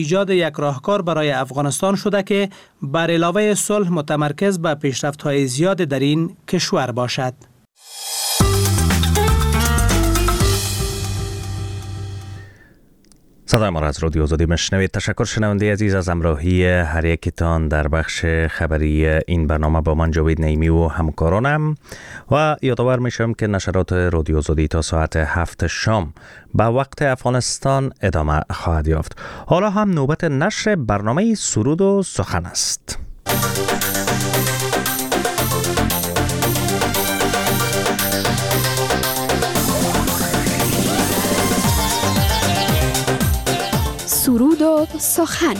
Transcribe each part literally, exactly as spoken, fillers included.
ایجاد یک راهکار برای افغانستان شده که بر علاوه صلح متمرکز به پیشرفت‌های زیاد در این کشور باشد. صدای ما را از رادیو آزادی میشنوید. تشکر شنونده عزیز از همراهی هر یکتان در بخش خبری این برنامه. با من جاوید نعیمی و همکارانم و یادآور میشم که نشرات رادیو آزادی تا ساعت هفت شام به وقت افغانستان ادامه خواهد یافت. حالا هم نوبت نشر برنامه سرود و سخن است. سرود و سخن.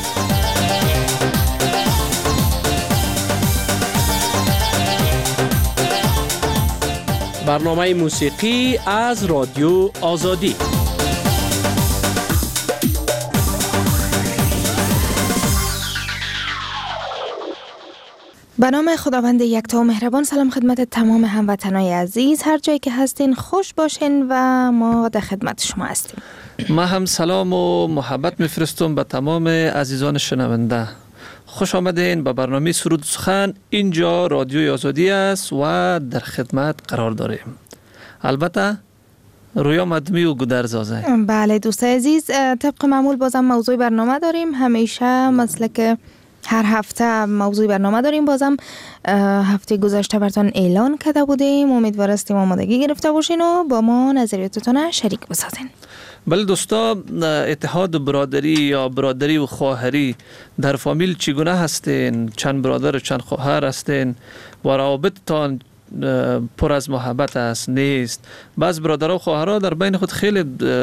برنامه موسیقی از رادیو آزادی. به نام خداوند یکتا و مهربان. سلام خدمت تمام هموطنان عزیز، هر جایی که هستین خوش باشین و ما در خدمت شما هستیم. ما هم سلام و محبت میفرستم به تمام عزیزان شنونده. خوش آمدین به برنامه سرود سخن. اینجا رادیوی آزادی است و در خدمت قرار داریم. البته رویا مدمی و گودرزازه. بله دوست عزیز، طبق معمول بازم موضوع برنامه داریم. همیشه مثل که هر هفته موضوع برنامه داریم. بازم هفته گذشته براتون اعلان کرده بودیم. امیدوار هستیم آمادگی گرفته باشین و با ما نظریاتتون شریک بسازین. بله دوستا، اتحاد برادری یا برادری و خواهری در فامیل چگونه هستین؟ چند برادر و چند خواهر هستین و روابطتان پر از محبت است نیست؟ بعض برادرها و خواهرها در بین خود خیلی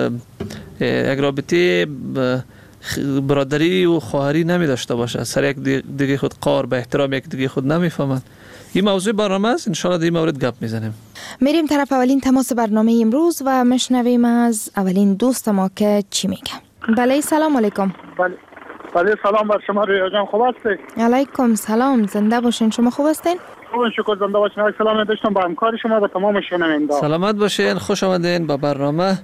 یک رابطه برادری و خواهری نمی داشته باشه، سر یک دیگه خود قار به احترام یک دیگه خود نمی فهمند. این موضوع برنامه است، انشاءالله در این مورد گپ میزنیم. میریم طرف اولین تماس برنامه امروز و میشنویم از اولین دوست ما که چی میگه. بله سلام علیکم. بله بله سلام بر شما رویا جان، خوب هستی؟ علیکم سلام، زنده باشین. شما خوب هستین؟ خوب شکر، زنده باشین. سلام داشتم با همکار شما و تمام شنونده. سلامت باشین، خوش آمدین به برنامه.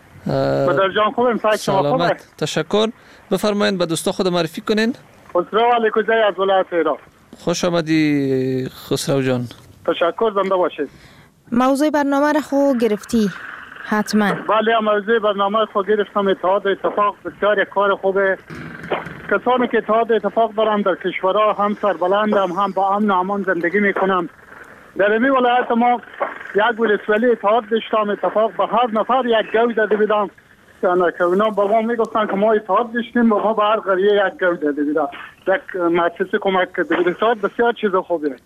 بدر جان خوبم، سعی شما خوبه؟ تشکر. بفرمایید به دوستا خود معرفی کنین. خسرو علیکوزی از ولایت ایران. خوش آمدی خسرو جان. تشکر، زنده باشید. موضوع برنامه را خو گرفتی حتما؟ بله موضوع برنامه خو گرفتم. اتحاد اتفاق بسیار یک کار خوبه. کسانی که اتحاد اتفاق دارن در کشورها هم سربلند هم, هم با امن و امان زندگی میکنن. در این ولایت ما یک ولسوالی اتحاد داشتم. اتفاق به هر نفر یک گوی داده بودم که اونا با ما میگفتن که ما اتحاد داشتیم، با ما به هر قریه یک گوی داده بودم، یک مؤسسه کمک کرده بود. اتحاد بسیار چیز خوبه.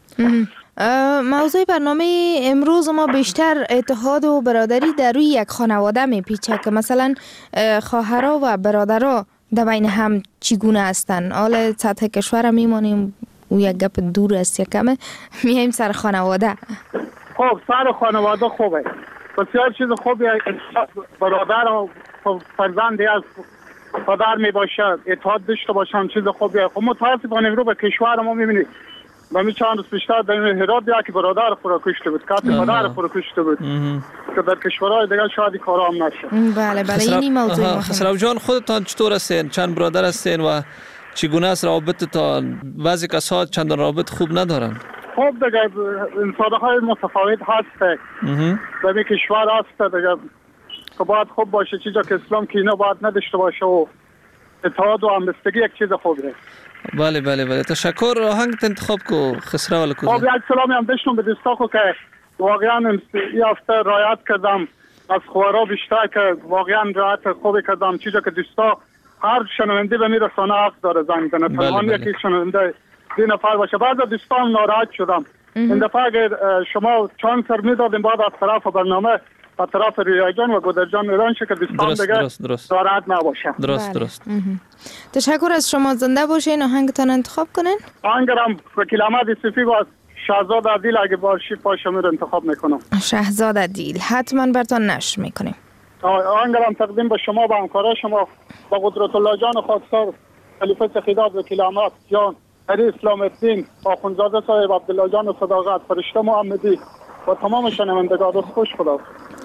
موضوع برنامه امروز ما بیشتر اتحاد و برادری در روی یک خانواده میپیچه که مثلا خواهرها و برادرها در بین هم چگونه هستن. حال سطح کشور میمانیم او یک گپ دور است، یکم میایم سر خانواده. خب سر خانواده خوبه، بسیار چیز خوبه. برادر و فرزندی از پدر می باشه، اتحاد داشته باشن، چیز خوبه. خب متاسفانه امروز به کشور ما میبینید و می چند روز پیشتر در هرات یکی برادر خورا کشته بود، کسی پدر خورا کشته بود که در کشورهای دیگه شاید کارا هم نشه. بله بله این موضوع. خسرو جان خودتان چطور هستین؟ چند برادر هستین و چگونه است روابطتان؟ بعضی کسا چند روابط خوب ندارن. خب دیگه انسان‌های متفاوت هست در این کشور هست دیگه که باید خوب باشه. چیزا که اسلام که اینا باید نداشته باشه و اتحاد و همبستگی یک چیز خوبه. بله بله بله تشکر. آهنگ انتخاب کو خسرو الکوزی. خب یک سلامی هم داشتم به دوستا که واقعا این هفته رعایت کردم از خبرها بیشتر که واقعا رعایت خوبی کردم. چیزا که دوستا هر شنونده به میرسانه حق داره زنگ بزنه. تمام یکی شنونده دو نفر باشه. بعضی دوستان ناراحت شدم. این دفعه اگر شما چند سر میدادیم بعد از طرف برنامه از طرف رویا جان و گودر جان ایران شه که دوستان دیگه ناراحت نباشه. درست درست. تشکر از شما، زنده باشین. آهنگتان انتخاب کنین. آهنگرم وکیل احمد صفی با شهزاد عدیل اگه باشی پاشم رو انتخاب میکنم. شهزاد عدیل حتما براتون نشر میکنیم. آهنگرم تقدیم به شما با همکارای شما با قدرت الله جان خاکسار، خلیفه سخیداد وکیل احمد جان، علی اسلام الدین، آخوندزاده صاحب، عبدالله جان صداقت، فرشته محمدی و تمام شنوندگان. خوش خدا.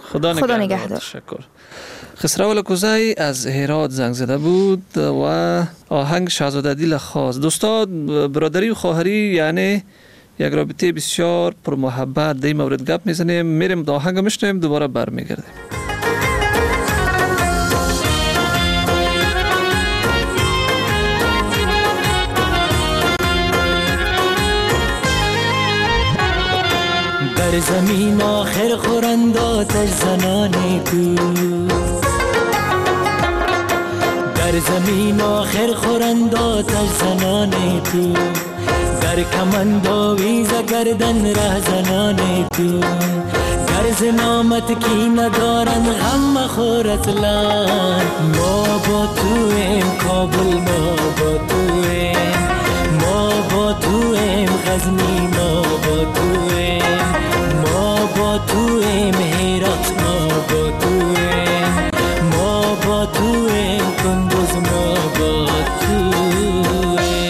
خدا, خدا نگهدار. نگهدار. تشکر. خسرو الکوزی از هرات زنگ زده بود و آهنگ شاهزاده دیل خواست. دوستان، برادری و خواهری یعنی یک رابطه بسیار پر محبت. در این مورد گپ میزنیم، میریم دا آهنگ میشنویم، دوباره برمیگردیم. در زمین آخر خورند آتش زنان تو، در زمین آخر خورند آتش زنان تو، در کمند آویز گردن ره زنان تو، گرز نامت کی ندارن غم مخور اصلا. ما با تویم کابل، ما با تویم، ما با تویم غزنی، ما با تویم، ما با تویم هرات، ما با تویم، ما با تویم کندوز، ما با تویم.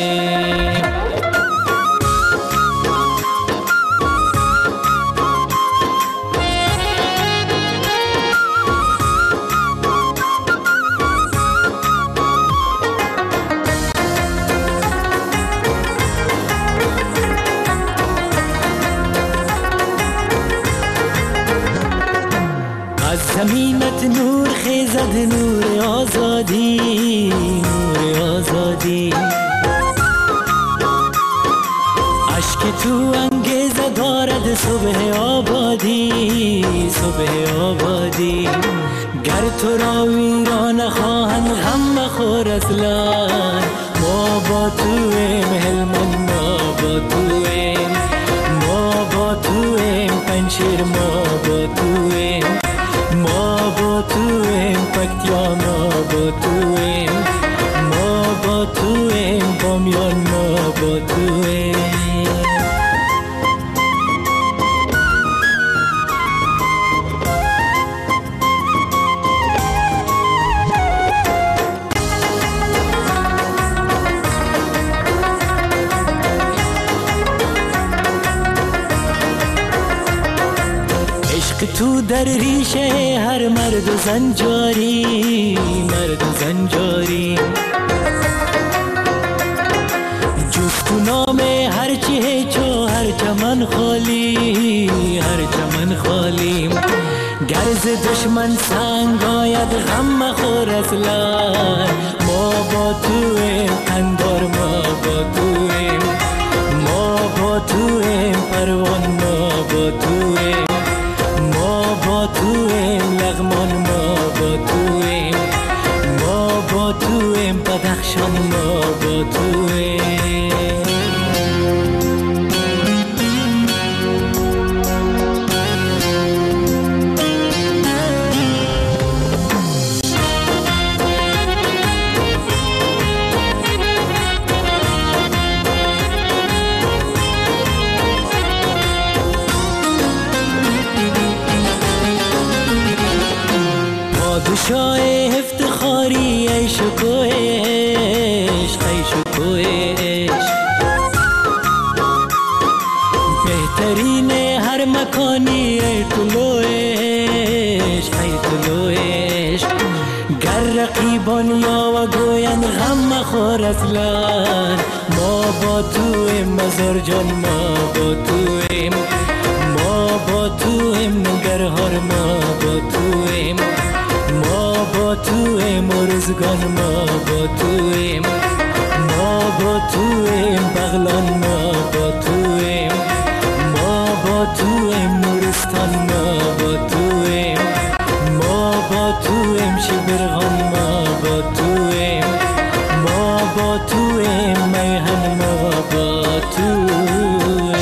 زمینت نور خیزد، نور آزادی، نور آزادی. عشق تو انگیزه دارد صبح آبادی، صبح آبادی. گر تو را ویران خواهند غم مخور اصلا. ما با تویم هلمند، ما با تویم، ما با تویم پنشیر، ما با تویم، ما با تویم پکتیا، ما با تویم، ما با تویم بامیان، ما با تویم. تو در ریشه هر مرد و زن جاری، مرد و زن جاری. جفت و نام هر چی هیچو هر چمن خالی، هر چمن خالی. گرز دشمن سنگ آید غم مخور اصلا. ما با تویم قندار، ما با تویم، ما با تویم پروان، ما با تویم، ما با تویم لغمان، ما با تویم، ما با تویم بدخشان، ما با تویم. پادشاه افتخاری ای شکوه عشق، ای شکوه عشق. بهترین هر مکانی ای طلوع عشق، ای طلوع عشق. گر رقیبان یا و گویند غم مخور اصلا. ما با تویم مزار جان، ما با تویم، ما با تویم نگرهار، ما با تویم، ما با تویم ارزگان، ما با تویم، ما با تویم بغلان، ما با تویم، ما با تویم نورستان، ما با تویم، ما با تویم شبرغان، ما با تویم، ما با تویم میهن، ما با تویم.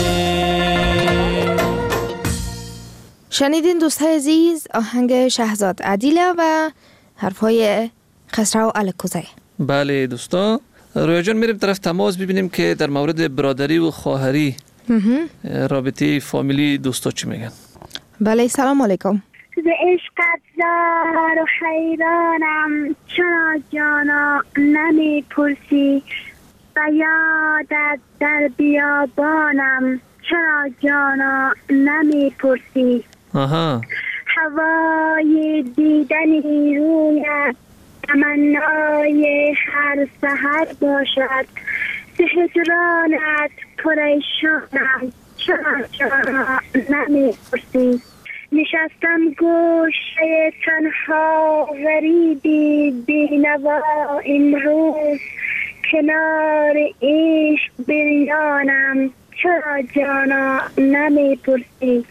شنیدین دوستای عزیز آهنگ شهزاد عدیله و حرفای خسرو الکوزی. بله دوستان، رویا جان میریم طرف تماس ببینیم که در مورد برادری و خواهری رابطه فامیلی دوستا چی میگن. بله سلام علیکم. به عشقت زار و حیرانم، چرا جانا نمی پرسی؟ و یادت در بیابانم، چرا جانا نمی پرسی؟ آها. هوای دیدنی رویت تمنای هر سحر باشد. ز هجرانت پریشانم چرا چرا نمی‌پرسی. نشستم گوشه تنها غریبی بینوا امروز کنار عشق بریانم چرا جانا نمی‌پرسی.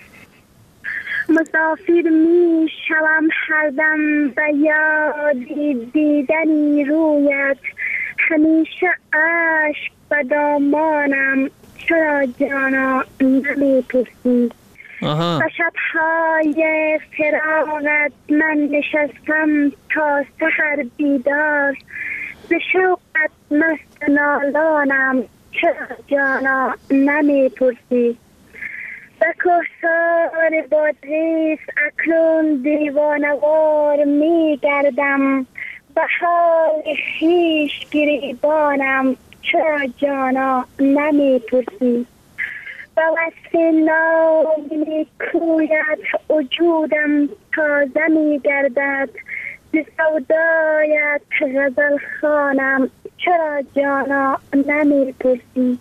مسافر می شوم هر دم به یاد دیدنی رویت همیشه عشق به دامانم چرا جانا نمی‌پرسی. به شب‌های فراقت من نشستم تا سحر بیدار به شوقت مست نالانم چرا جانا نمی‌پرسی. به کوهسار بادغیس اکنون دیوانوار می گردم به حال خویش گریبانم چرا جانا نمی‌پرسی. به وصف نام کویت وجودم تازه می گردد ز سودایت غزل خوانم چرا جانا نمی‌پرسی.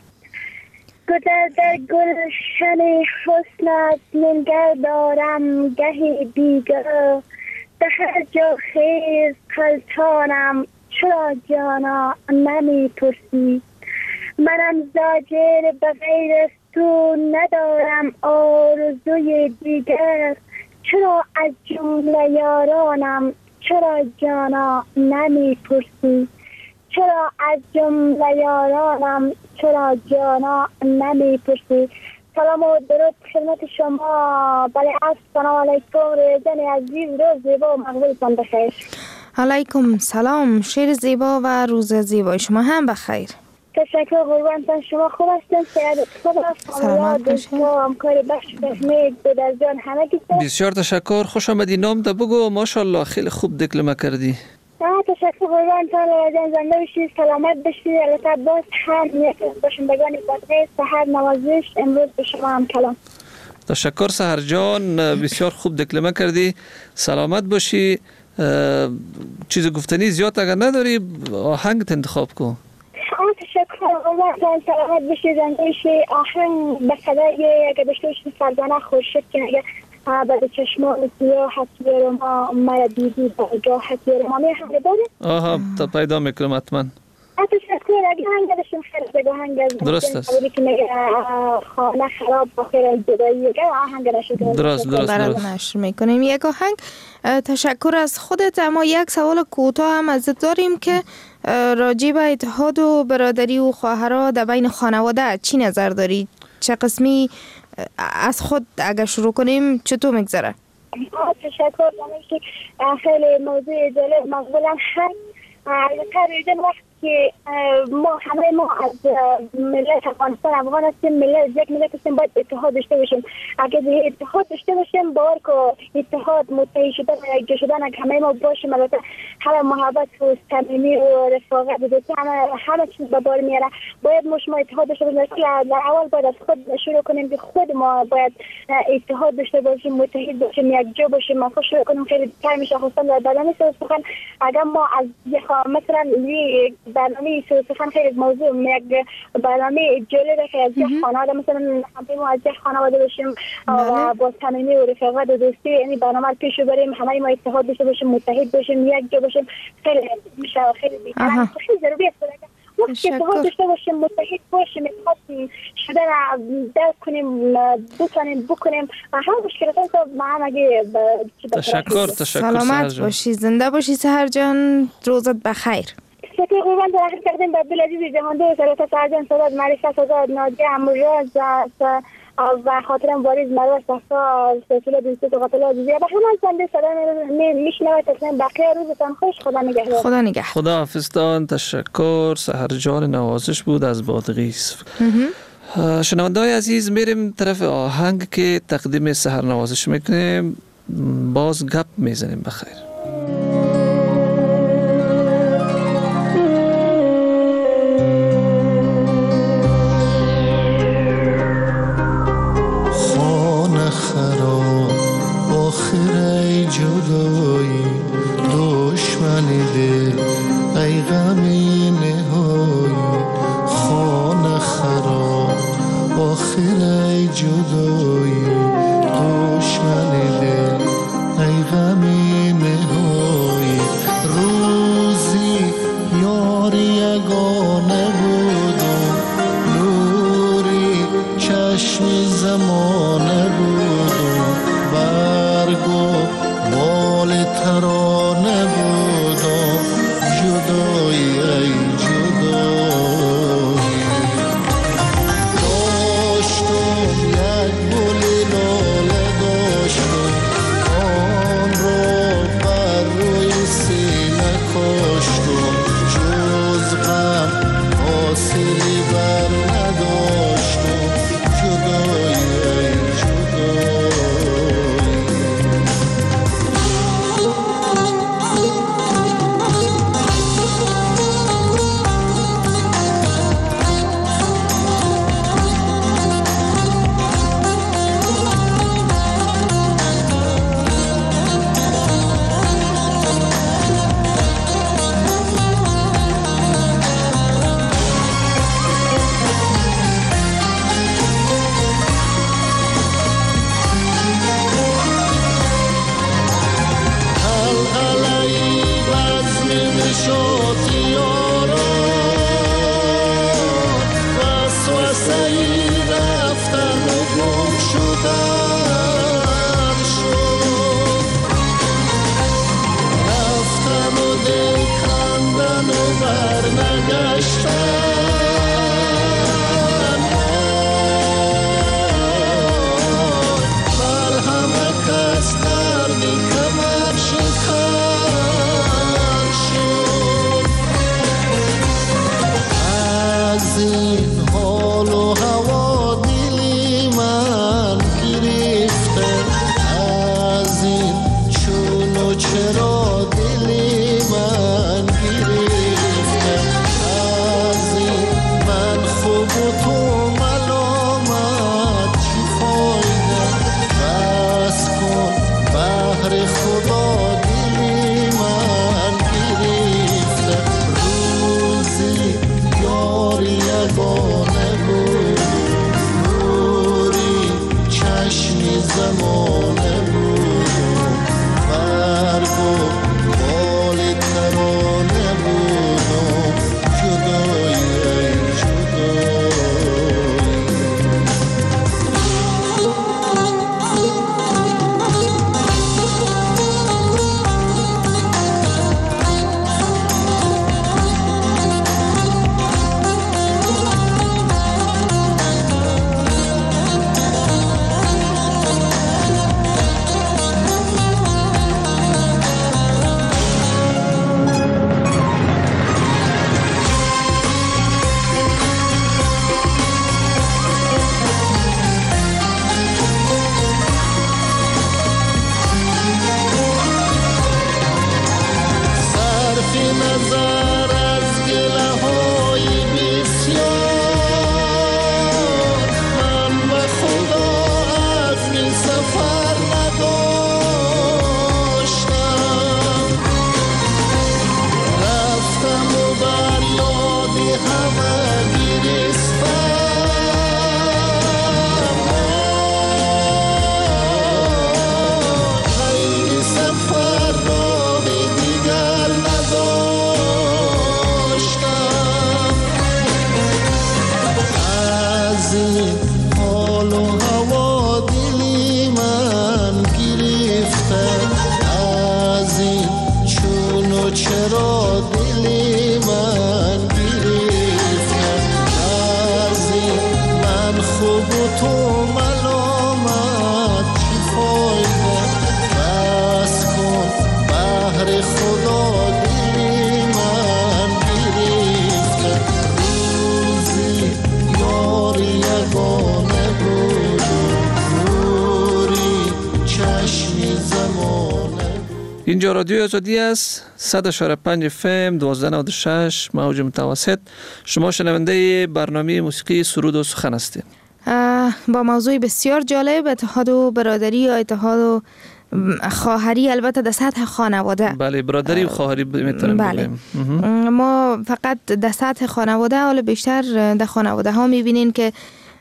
گذر در گلشن حسنت منگر دارم گهی بیگاه به هر جا خیز غلطانم چرا جانا نمی‌پرسی. منم زاجر به غیر از تو ندارم آرزوی دیگر چرا از جمله یارانم چرا جانا نمی‌پرسی. چرا از جمله یارانم چرا جانا نمی‌پرسی. سلام و درود خدمت شما. بله السلام علیکم. ریزن عزیز روز زیبا و مقبولتان بخیر. علیکم سلام. شیر زیبا و روز زیبای شما هم بخیر. تشکر قربانتان. شما خوب هستین؟ سلامت باشین. همکار بخش فهمید در جان همه گیتون. بسیار تشکر. خوش آمدی. نام ده بگو. ماشاءالله خیلی خوب دکلمه کردی. تشکر قربانتان. جان زنده بشید سلامت بشید. البته باز هم یک از باشندگان بادغیس سحر نوازش امروز به شما هم کلام. تشکر سحر جان. بسیار خوب دکلمه کردی. سلامت باشی. چیز گفتنی زیاد اگر نداری آهنگ انتخاب کن. تشکر قربانتان. سلامت بشید زنده بشید. آهنگ به صدای اگر داشته باشید فرزانه خورشید که اگر بعد چشمان سیاه حسیر ما مرا دیدی با جا حسیر ما می همه داره؟ آها تا پیدا میکنم حتما. تشکر. اگه هنگه داشتیم خیلی بگو هنگه درست است. که میگه خانه خراب با خیر از جدایی اگه هنگه نشده درست درست برات نشر میکنیم یک آهنگ. تشکر از خودت. اما یک سوال کوتاه هم ازت داریم که راجع به اتحاد و برادری و خواهرها در بین خانواده چی نظر داری؟ چه قسمی از خود اگر شروع کنیم چطور میگذره؟ تشکر. خیلی موضوع جالب مقبولم هست. البته وقت که ما همه ما از ملت افغانستان افغان هستیم، ملت یک ملت هستیم، باید اتحاد داشته باشیم. اگر اتحاد داشته باشیم باور که اتحاد متحد شدن و یکجا شدن همه ما باشیم. البته همه محبت و صمیمی و رفاقت و همه همه چیز به بار میاره. باید ما شما اتحاد داشته باشیم. در اول باید از خود شروع کنیم که خود ما باید اتحاد داشته باشیم، متحد باشیم، یکجا باشیم. ما خود شروع کنیم. خیلی تر میشه خواستم در برنامه سخن اگر ما از مثلا برنامه سخن خیلی موضوع یک برنامه جالبه که از یک خانواده مثلا همه ما از یک خانواده باشیم و با صمیمی و رفاقت و دوستی یعنی برنامه رو پیش ببریم. همه ما اتحاد داشته باشیم، متحد باشیم، یک جا باشیم. خیلی میشه خیلی بی‌طرف خیلی ضروری است وقتی اتحاد داشته باشیم، متحد باشیم، اتحاد شده درک کنیم، بتونیم بکنیم و همه مشکلات رو با هم اگه تشکر. تشکر. سلامت باشی. زنده باشی سحر جان. روزت بخیر. شکر قربان. تشکر کردیم به عبدالعزیز جهانده سلامت سحر جان. صدات معرفت صدات نادی امروز و خاطرم واریز مروز صفا سلسله دوستی و قاتل عزیزی و همه زنده صدا میشنوید. تصمیم بقیه روزتان خوش. خدا نگهدار. خدا نگهدار. خدا حافظتان. تشکر. سحر جان نوازش بود از بادغیس. شنونده های عزیز میریم طرف آهنگ که تقدیم سحر نوازش میکنیم. باز گپ میزنیم. بخیر. خانه خراب آخر یگانه بود و نوری چشم زمانه بود و برگ و بال ترانه بود و جدایی ای جدایی داشتم یک گلی لاله داشتم آن را بر روی سینه کاشتم جز غم حاصلی بر نداشتم جدایی ای جدایی اینجا رادیو آزادی است. صد و پنج اف ام دوازده نود و شش موج متوسط. شما شنونده برنامه موسیقی سرود و سخن هستید. با موضوع بسیار جالب، اتحاد و برادری یا اتحاد و خواهری، البته در سطح خانواده. بله، برادری و خواهری میتونیم بله. بگیم. ما فقط در سطح خانواده، حالا بیشتر در خانواده ها میبینین که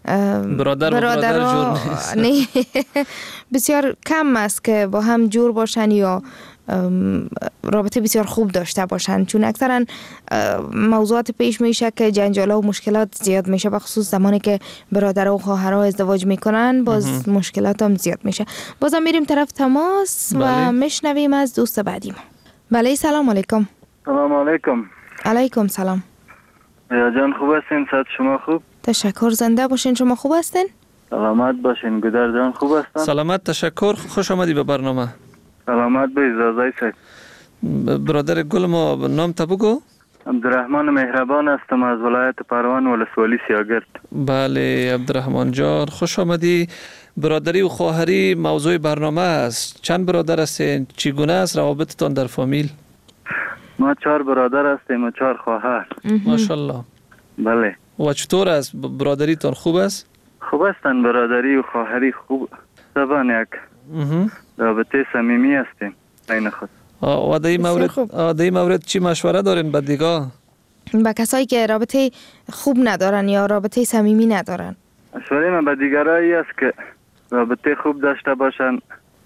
برادر و برادر جور نیست. بسیار کم است که با هم جور باشن یا رابطه بسیار خوب داشته باشند، چون اکثرا موضوعات پیش میشه که جنجالا و مشکلات زیاد میشه، بخصوص زمانی که برادر و خواهرها ازدواج میکنن باز مشکلات هم زیاد میشه. بازم میریم طرف تماس و بله. میشنویم از دوست بعدی ما. بله سلام علیکم. سلام علیکم. علیکم سلام. یا جان خوب هستین؟ صحت شما خوب؟ تشکر، زنده باشین. شما خوب هستین؟ سلامت باشین. گودر جان خوب هستن؟ سلامت، تشکر. خوش آمدی به برنامه. سلامت به اجازه سید. برادر گل ما نام تا بگو. عبدالرحمن مهربان هستم از ولایت پروان ولسوالی سیاگرد. بله عبدالرحمن جان خوش آمدی. برادری و خواهری موضوع برنامه است. چند برادر هستین؟ چگونه است روابطتان در فامیل؟ ما چهار برادر هستیم و چهار خواهر. ماشاءالله. بله. و چطور است برادریتان؟ خوب است؟ خوب هستن برادری و خواهری خوب. زبان یک رابطه صمیمی هستیم بین خود. و در این مورد در این مورد چی مشوره دارین به دیگه؟ با کسایی که رابطه خوب ندارن یا رابطه صمیمی ندارن؟ مشوره من به دیگرایی است که رابطه خوب داشته باشن.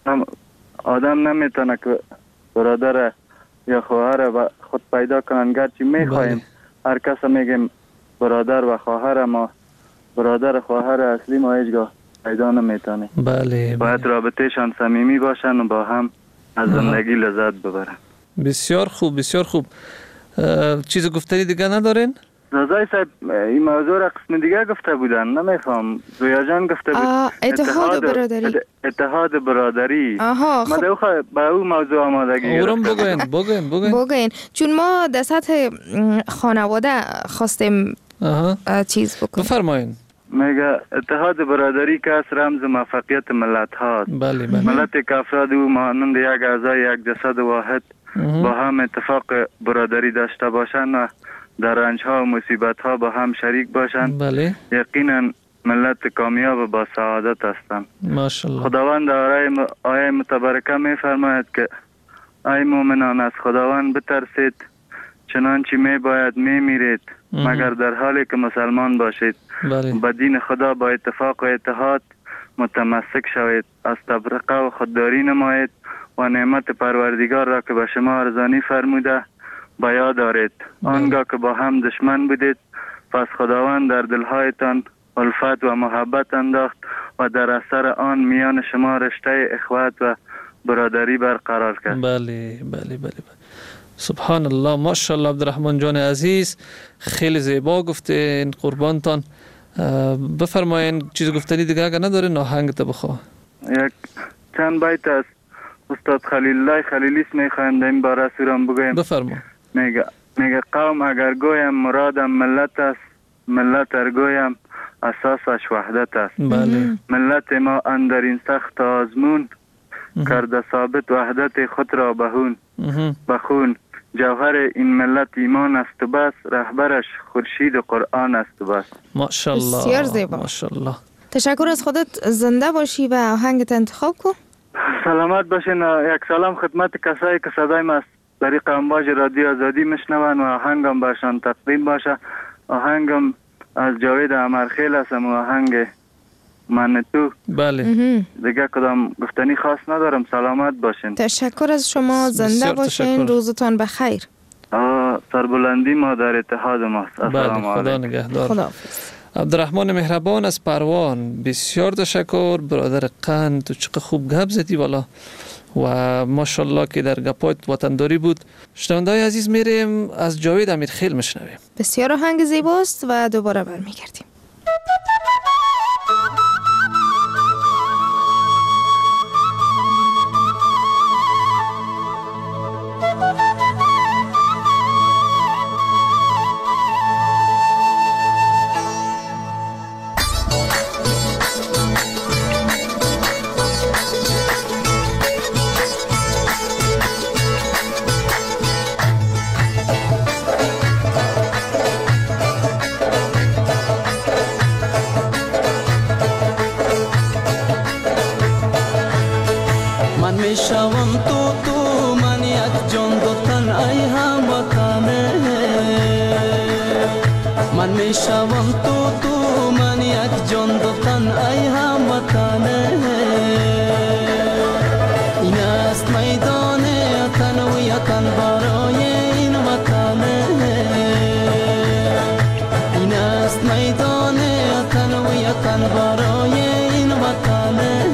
آدم نمیتونه که برادر یا خواهر با خود پیدا کنن، گرچه میخوایم هر کس میگیم برادر و خواهر، ما برادر خواهر اصلی ما هیچگاه پیدا نمیتونیم. بله. باید رابطهشان صمیمی باشن و با هم از زندگی لذت ببرن. بسیار خوب بسیار خوب. چیز گفتنی دیگه ندارین؟ رضای صاحب این موضوع را قسم دیگه گفته بودن، نمیفهم. زویا جان گفته بود اتحاد برادری. اتحاد برادری. آها ما دو خواهد با او موضوع آمادگی اورم بگوین بگوین بگوین بگوین چون ما در سطح خانواده خواستیم چیز بکنیم. بفرمایین. میگه اتحاد برادری که از رمز موفقیت ملت ها. بله بله. ملت که افراد او مانند یک اعضای یک جسد واحد با هم اتفاق برادری داشته باشند و در رنج ها و مصیبت ها با هم شریک باشند. بله. یقینا ملت کامیاب و با سعادت هستند. ماشاءالله. خداوند در آیه متبرکه می فرماید که ای مؤمنان از خداوند بترسید چنانچه می باید می میرید مگر در حالی که مسلمان باشید. بله. با دین خدا با اتفاق و اتحاد متمسک شوید، از تفرقه و خودداری نمایید و نعمت پروردگار را که به شما ارزانی فرموده با یاد دارید. آنگاه که با هم دشمن بودید پس خداوند در دلهایتان الفت و محبت انداخت و در اثر آن میان شما رشته اخوت و برادری برقرار کرد. بله بله بله, بله. سبحان الله. ماشاءالله عبدالرحمن جان عزیز خیلی زیبا گفتین، قربانتان. بفرمایین چیز گفتنی دیگه اگر ندارین آهنگ تا بخوا. یک چند بیت از استاد خلیل الله خلیلی میخوایم در این باره سورم بگویم. بفرما. میگه میگه قوم اگر گویم مرادم ملت است، ملت ار گویم اساسش وحدت است. بله. ملت ما اندر این سخت آزمون کرده ثابت وحدت خود را بهون بخون. جوهر این ملت ایمان است و بس، رهبرش خورشید قرآن است و بس. ماشاءالله. بسیار زیبا. ماشاءالله. تشکر از خودت. زنده باشی و آهنگت انتخاب کن. سلامت باشین. یک سلام خدمت کسایی که صدای ما از طریق امواج رادیو آزادی میشنون و آهنگم باشن تقدیم باشه. آهنگم از جاوید امرخیل است و آهنگ من تو. بله. دیگه کدام گفتنی خاص ندارم. سلامت باشین. تشکر از شما. زنده باشین. روزتان بخیر. سربلندی ما در اتحاد ماست. بله. خدا نگهدار. خداحافظ. عبدالرحمن مهربان از پروان، بسیار تشکر برادر قند. تو چقدر خوب گپ زدی والا و ماشاءالله که در گپایت وطنداری بود. شنونده‌های عزیز میریم از جاوید امیرخیل میشنویم. بسیار آهنگ زیباست و دوباره برمیگردیم. میشوم تو تو من یک جان دو تن ای هموطنه. من میشوم تو تو من یک جان دو تن ای هموطنه. این است میدان من برای این وطنه.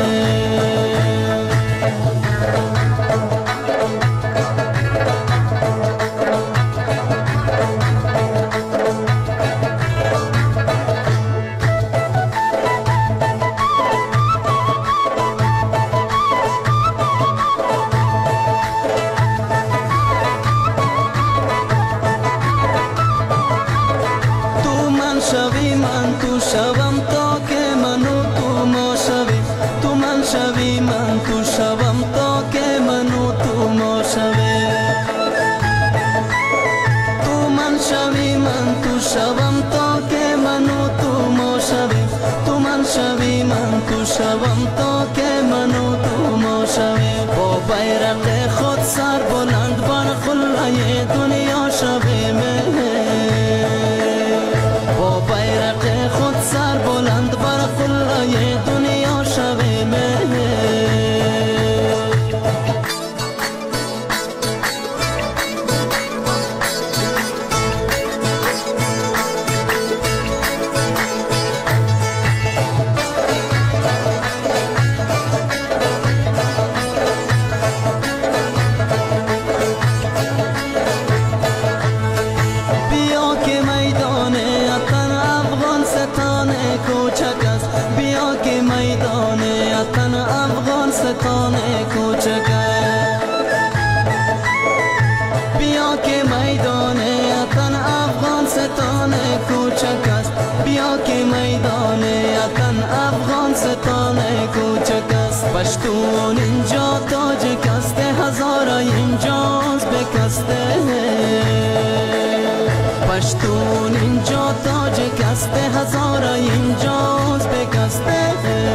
پشتون اینجا تاجک است، هزارا اینجاست بکسته. پشتون اینجا تاجک است، هزارا اینجاست بکسته.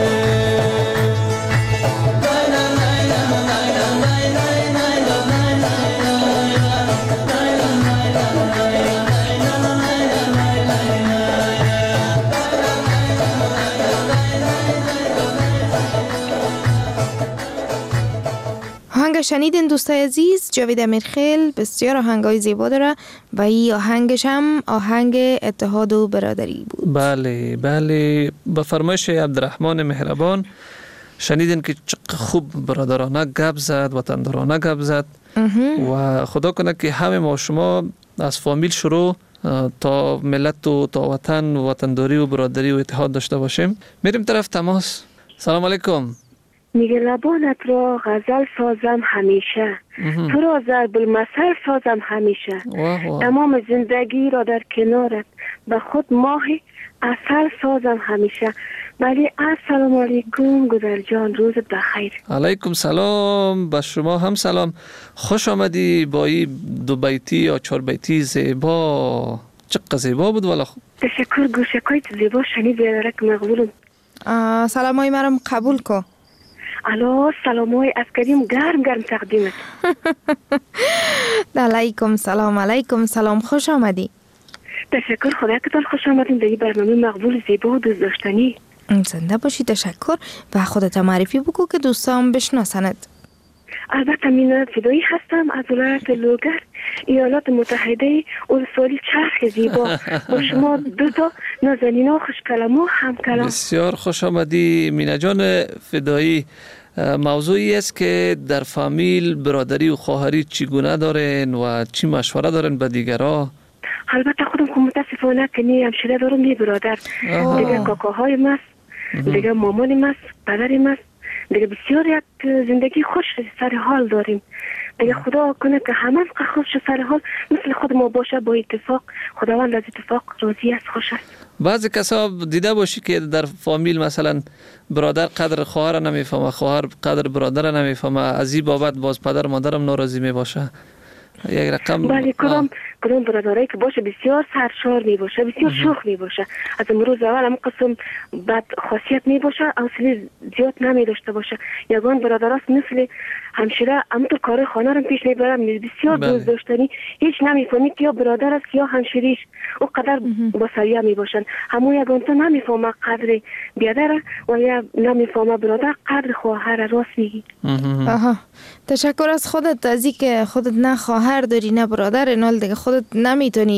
شنیدین دوستای عزیز، جاوید امیرخیل بسیار آهنگای زیبا داره و این آهنگش هم آهنگ اتحاد و برادری بود. بله بله، به فرمایش عبدالرحمن مهربان شنیدین که چقدر خوب برادرانه گپ زد، وطندارانه گپ زد و خدا کنه که همه ما شما از فامیل شروع تا ملت و تا وطن و وطنداری و برادری و اتحاد داشته باشیم. میریم طرف تماس. سلام علیکم. میگه لبانت را غزل سازم همیشه، تو را ضرب المثل سازم همیشه، تمام زندگی را در کنارت به خود ماه عسل سازم همیشه. ولی السلام علیکم گذر جان، روزت بخیر. علیکم سلام، به شما هم سلام. خوش آمدی با این دو بیتی یا چهار بیتی زیبا. چقدر زیبا بود والا. تشکر، گوشکایت زیبا شنید بیارک مقبولم. سلامای مرم قبول کو. الو، سلامای از کریم گرم گرم تقدیمت. علیکم سلام. علیکم سلام، خوش آمدی. تشکر، خدا کتان خوش آمدین در این برنامه مقبول زیبا و دوست داشتنی. زنده باشی. تشکر و خودت معرفی بگو که دوستان بشناسند. البته من فدایی هستم از ولایت لوگر، ایالات متحده، ولسوالی چرخ زیبا. با شما دو تا نازنین و خوش کلام و هم کلام. بسیار خوش آمدی مینا جان فدایی. موضوعی است که در فامیل برادری و خواهری چگونه دارن و چی مشوره دارن به دیگرها. البته خودم که متاسفانه که نی همشیره دارم، نی برادر. دیگه کاکاهای ماست، دیگه مامانی ماست، پدری ماست، دیگه بسیار یک زندگی خوش سر حال داریم. دیگه خدا کنه که همه خوش سر حال مثل خود ما باشه. با اتفاق خداوند از اتفاق راضی است، خوش است. بعضی کسا دیده باشی که در فامیل مثلا برادر قدر خواهر نمیفهمه، خواهر قدر برادر نمیفهمه، از این بابت باز پدر مادرم ناراضی می باشه. یک رقم بله، کدام کدام برادرایی که باشه بسیار سرشار می باشه، بسیار شوخ می باشه، از امروز اول هم قسم بد خاصیت می باشه، حوصله زیاد نمی داشته باشه. یگان برادراست مثل همشیره همونطور کار خانه رو پیش میبرم، بسیار دوست داشتنی، هیچ نمیفهمی که یا برادر است یا همشیریش، او قدر با سریع می باشن. همون یگان تو نمیفهمه قدر بیادر و یا نمیفهمه برادر قدر خواهر. راست میگی. آها، تشکر از خودت، از اینکه خودت نه خواهر داری نه برادر، اینال دیگه خودت نمیتونی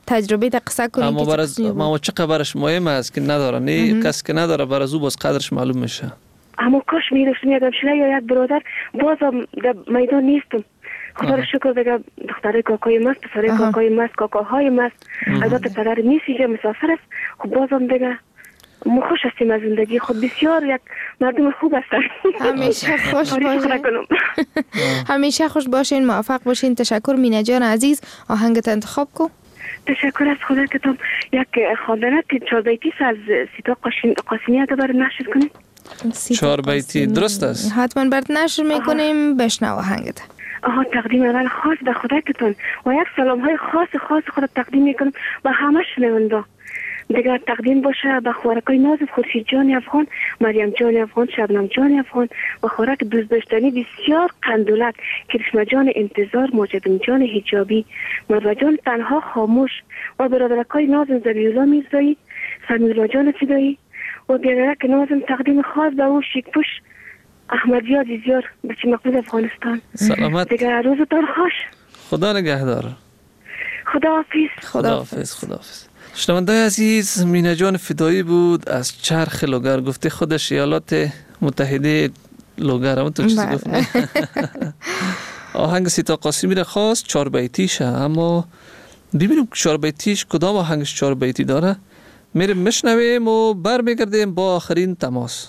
تجربه تا قصه کنی اما که برای ما چه قبرش مهم است که نداره نه کس که نداره برای او باز قدرش معلوم میشه. اما کاش می‌داشتم یک همشیره یا یک برادر بازم در میدان نیستم. خدا رو شکر دیگه دختره کاکای ماست، پسره کاکای ماست، کاکاهای ماست. البته پدر نیسیجه مسافر است. خب بازم دیگه ما خوش هستیم از زندگی خود، بسیار یک مردم خوب هستن. همیشه خوش باشین. همیشه خوش باشین، موفق باشین. تشکر مینا جان عزیز. آهنگت انتخاب کو. تشکر از خدا که تم یک خواندنه که چهار بیتی از سیتا قاسمی اگه بر نشر کنیم. چهار بیتی درست است. حتما برات نشر میکنیم. بشنو آهنگت. آها تقدیم اول خاص به خدا که تون و یک سلام های خاص خاص خود تقدیم میکنم به همه شنونده. دیگر تقدیم باشه به خوارکای نازم خورشید جان افغان، مریم جان افغان، شبنم جان افغان و خوارک دوست داشتنی بسیار قندولک، کرشمه جان انتظار، ماجدون جان حجابی، مروه جان تنها خاموش و برادرکای نازم زبیولا میرزایی، سمیولا جان فدایی و بیادرک نازم تقدیم خاص به او شیکپوش احمدی عزیزیار بچه مقبول افغانستان. سلامت. دیگر روزتان خوش. خدا نگهدار. خداحافظ. خداحافظ. خداحافظ. شنونده عزیز، مینا جان فدایی بود از چرخ لوگر. گفته خودش ایالات متحده لوگر هم تو چیزی گفت. آهنگ سیتا قاسمی را خواست چهار بیتیشه، اما ببینیم چهار بیتیش کدام آهنگش چهار بیتی داره. میریم مشنویم و بر میگردیم با آخرین تماس.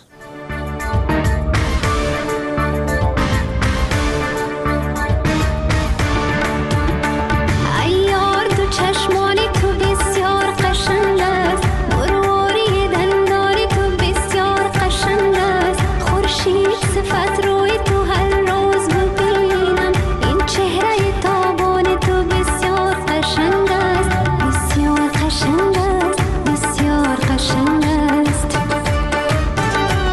قشنگ است، بسیار قشنگ است.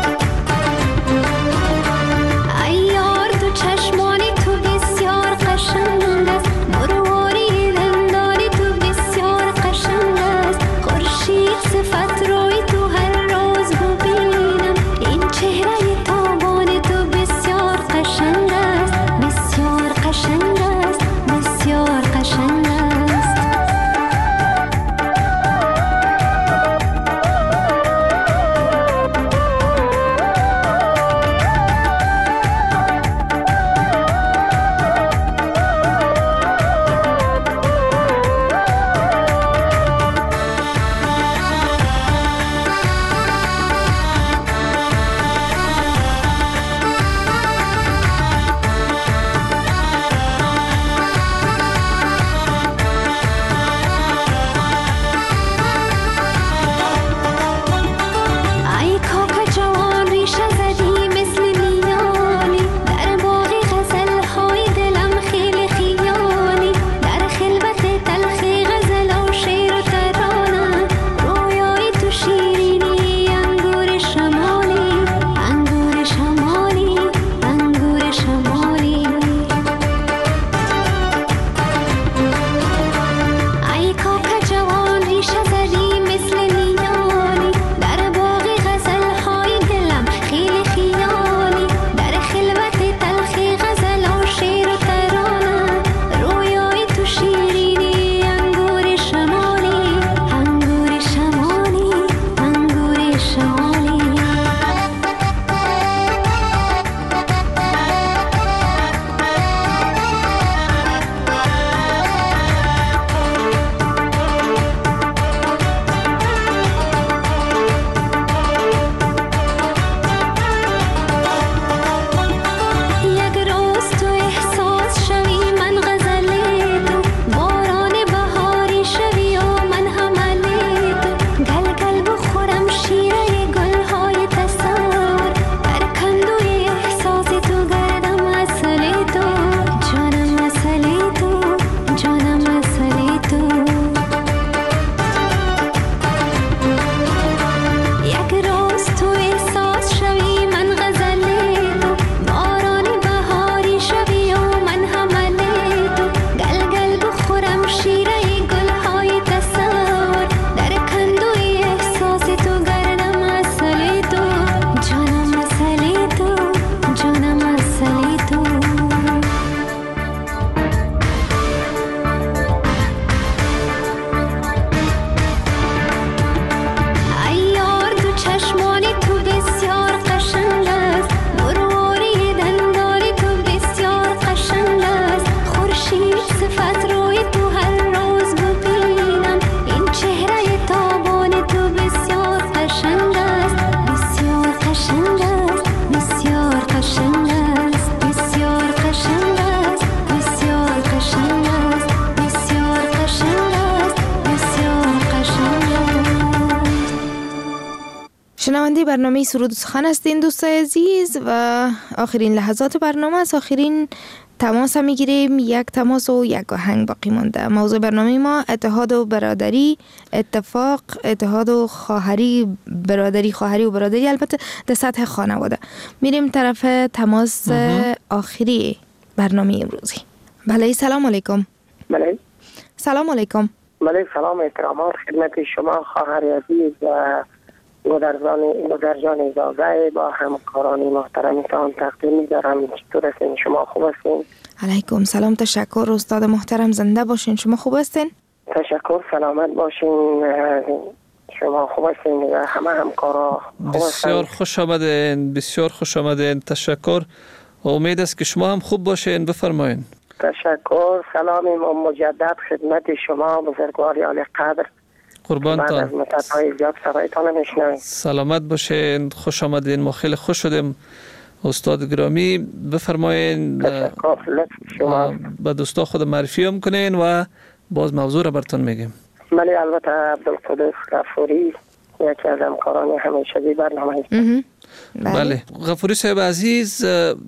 شنونده برنامه سرود و سخن هستین دوستای عزیز و آخرین لحظات برنامه است. آخرین تماس میگیریم. یک تماس و یک آهنگ باقی مانده. موضوع برنامه ما اتحاد و برادری، اتفاق، اتحاد و خواهری، برادری، خواهری و برادری، البته در سطح خانواده. میریم طرف تماس آخری برنامه امروزی. بله سلام علیکم. بله سلام علیکم. بله سلام احترامات خدمت شما خواهر عزیز و گودرزان گودرجان اجازه با همکاران محترمتان تقدیم می‌دارم. چطور هستین؟ شما خوب هستین؟ علیکم سلام، تشکر استاد محترم، زنده باشین. شما خوب هستین؟ تشکر، سلامت باشین. شما خوب هستین و همه همکارا خوب هستین؟ بسیار خوش آمدین، بسیار خوش آمدین. تشکر. امید است که شما هم خوب باشین. بفرمایین. تشکر. سلام مجدد خدمت شما بزرگواری عالی قدر. قربانتان. بعد از مدت‌های زیاد صدایتان میشنویم. سلامت باشین، خوش آمدین. ما خیلی خوش شدیم استاد گرامی. بفرمایین. تشکر. شما به دوستا خود معرفی هم کنین و باز موضوع را براتون میگیم. بله البته عبدالقدوس غفوری یکی از همکاران همیشگی برنامه است. بله غفوری صاحب عزیز،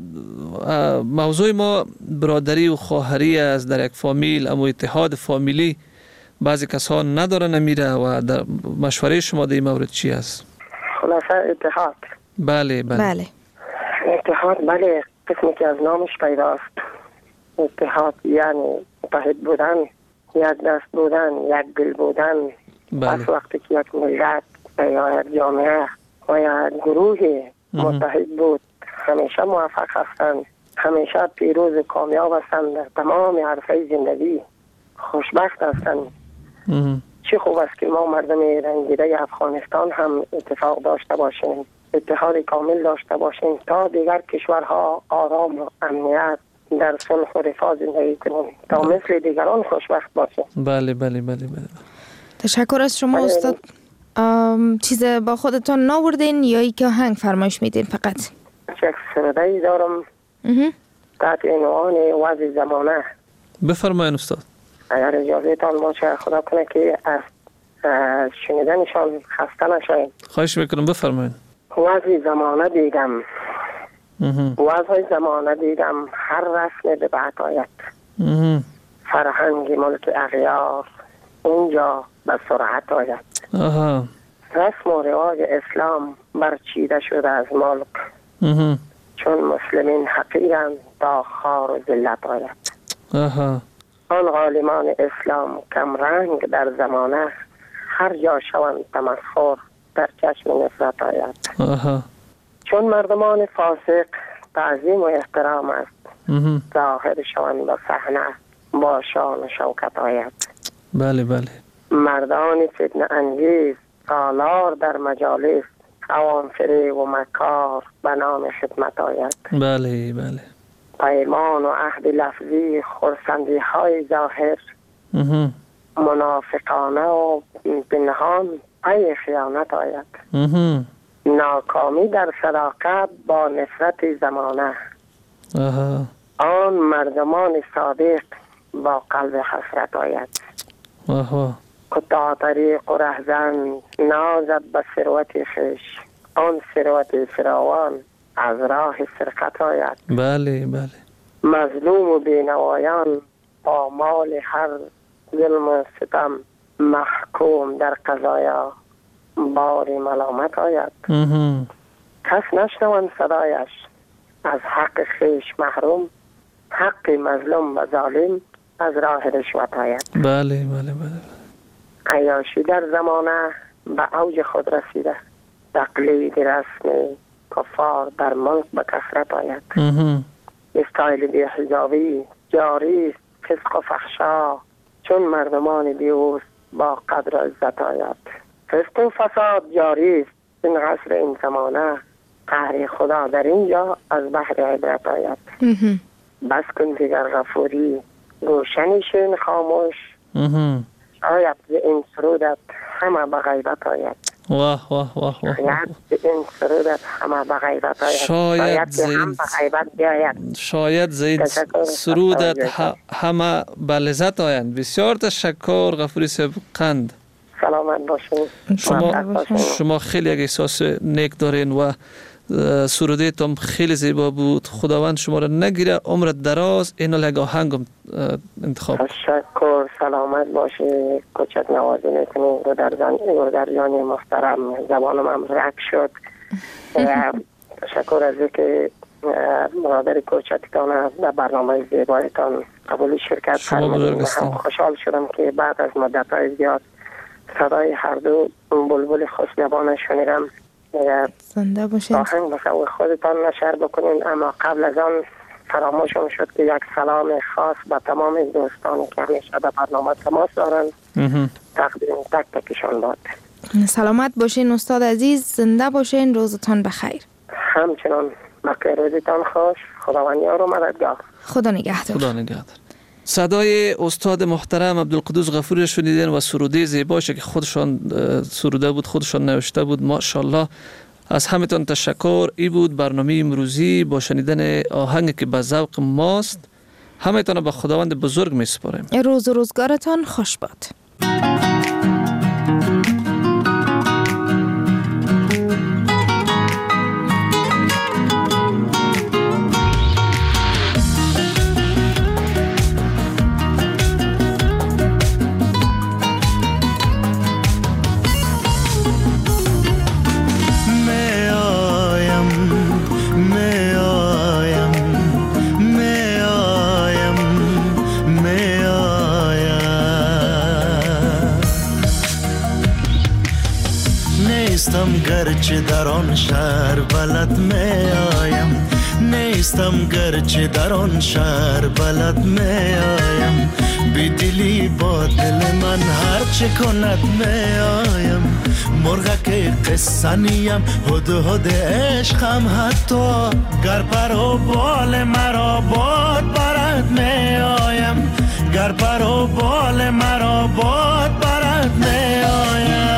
موضوع ما برادری و خواهری است در یک فامیل، اما اتحاد فامیلی بعضی کسان ندارن نمیره و در مشوره شما در این مورد چی است؟ خلاصه اتحاد. بله بله بله اتحاد بله قسمی که از نامش پیداست. اتحاد یعنی متحد بودن، یک دست بودن، یک دل بودن. بله. از وقتی که یک ملت یا یک جامعه و یا گروه متحد بود همیشه موفق هستند، همیشه پیروز و کامیاب هستند، در تمام عرصه زندگی خوشبخت هستند. چه خوب است که ما مردم رنگیده افغانستان هم اتفاق داشته باشیم، اتحاد کامل داشته باشیم تا دیگر کشورها آرام و امنیت در صلح و رفاه زندگی کنیم، تا مثل دیگران خوشبخت باشیم. بله بله بله بله. تشکر از شما استاد. چیز با خودتون ناوردین یا ای که آهنگ فرمایش میدین فقط؟ یک سرده‌ای دارم تحت عنوان وضع زمانه. بفرمایین استاد. اگر اجازه تان باشه خدا کنه که از شنیدنشان خسته نشویم. خواهش میکنم بفرمایین. وضع زمانه دیدم، وضع زمانه دیدم، هر رسم به بعد آید، فرهنگ ملک اغیار اونجا به سرعت آید. آها. رسم و رواج اسلام برچیده شده از ملک، چون مسلمین حقیرند تا خار و ذلت آید. آها. آن عالمان اسلام کم رنگ در زمانه، هر جا شوند تمسخر در چشم نفرت آید. آها. چون مردمان فاسق تعظیم و احترام است، ظاهر شوند به صحنه با شان و شوکت آید. بله بله. مردان فتنه انگیز سالار در مجالس، عوام فریب و مکار به نام خدمت آید. بله بله. پیمان و عهد لفظی خرسندی های ظاهر، منافقانه و پنهان ای خیانت آید. ناکامی در صداقت با نفرت زمانه، آها. آن مردمان صادق با قلب حسرت آید. آها. کتا طریق و رهزن نازد به ثروت خویش، آن ثروت فراوان از راه سرقت آید. بله بله. مظلوم و بینوایان با مال هر ظلم و ستم، محکوم در قضایا بار ملامت آید. کس نشنوند صدایش از حق خویش محروم، حق مظلوم و ظالم از راه رشوت آید. بله بله بله. عیاشی در زمانه به اوج خود رسیده، تقلید رسم کفار در ملک به کثرت آید. استایل بی حجابی جاری است، فسق و فحشا چون مردمان بیوست با قدر و عزت آید. فسق و فساد جاری است این عصر این زمانه، قهر خدا در اینجا از بحر عبرت آید. بس کن دیگر غفوری گوشنی شین خاموش، شاید به این سرودت همه به غیبت آید. واه واه واه واه. شاید به این سرودت همه به غیبت آید. شاید زید شاید زید سرودت همه به لذت آیند. بسیار تشکر غفوری صاحب قند. سلامت باشین. شما شما خیلی یک احساس نیک دارین و سروده تام خیلی زیبا بود. خداوند شما را نگیره، عمر دراز. اینو لگا هنگم انتخاب. تشکر. سلامت باشی. کوچک نوازی میکنی. رو در جان رو در جان محترم. زبانم هم رک شد. تشکر از اینکه برادر کوچکتان در برنامه زیبایتان قبول شرکت فرمودید. هم خوشحال شدم که بعد از مدت‌های زیاد صدای هر دو بلبل خوش‌لبانه شنیدم. زنده باشید. آهنگ بخواه خودتان نشر بکنین، اما قبل از آن فراموشم شد که یک سلام خاص به تمام دوستانی که همیشه در برنامه تماس دارن تقدیم تک تکشان باد. سلامت باشین استاد عزیز، زنده باشین، روزتان بخیر. همچنان بخیر روزتان خوش. خداوند یار و مددگار. خدا نگهدار. خدا نگهدار. صدای استاد محترم عبدالقدوس غفوری شنیدین و سروده زیباشه که خودشان سروده بود، خودشان نوشته بود. ماشاءالله. از همتون تشکر. ای بود برنامه امروزی با شنیدن آهنگی که به ذوق ماست. همتون به خداوند بزرگ میسپاریم. روز و روزگارتان خوش باد. گرچه در آن شهر بلد می آیم، نیستم گرچه در آن شهر بلد می آیم، بی دلی با دل من هر چه کند می آیم، مرغک قصه نیم هد هد عشقم، حتی گر پر و بال مرا باد برد می آیم، گر پر و بال مرا باد برد می آیم.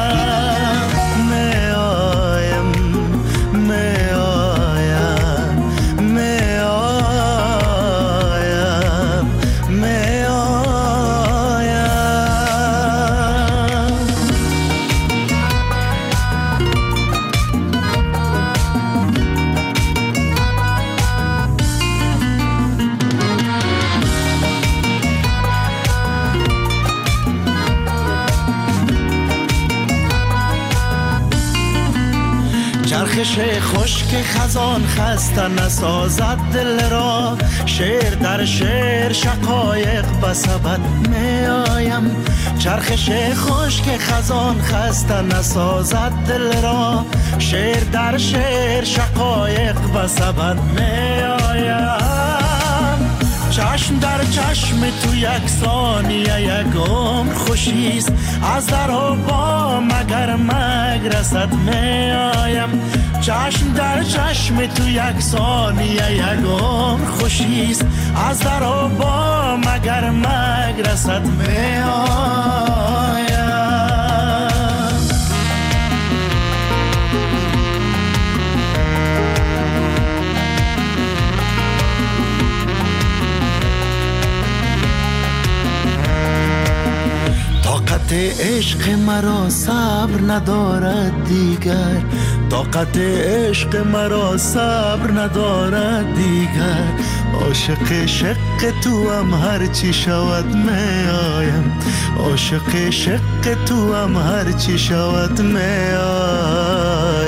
چرخش خشک خزان خسته نسازد دل را، شعر در شعر شقایق بسبد می آیم، چرخش خشک خزان خسته نسازد دل را، شعر در شعر شقایق بسبد می آیم، چشم در چشم تو یک ثانیه یک عمر خوشیست، از در و با مگر مگرسد می آیم، چشم در چشم تو یک ثانیه یک عمر خوشیست، از در و با مگر مگرسد می آیم. طاقت عشق مرا صبر ندارد دیگر، طاقت عشق مرا صبر ندارد دیگر، عاشق شق تو هم هر چی شود می آیم، عاشق شق تو هم هر چی شود می آیم.